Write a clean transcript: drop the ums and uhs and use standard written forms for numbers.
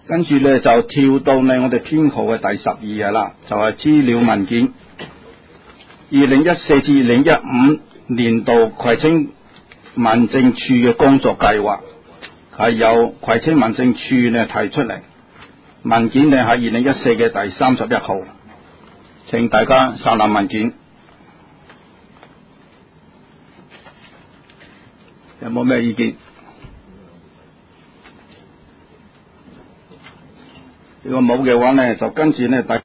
跟住咧就跳到呢我哋編號嘅第12日啦，就係資料文件2014至2015年度葵青民政處嘅工作計劃，係由葵青民政處呢提出嚟，文件呢係2014嘅第31號，請大家收納文件。有冇咩意見？如果冇嘅話呢，就跟住呢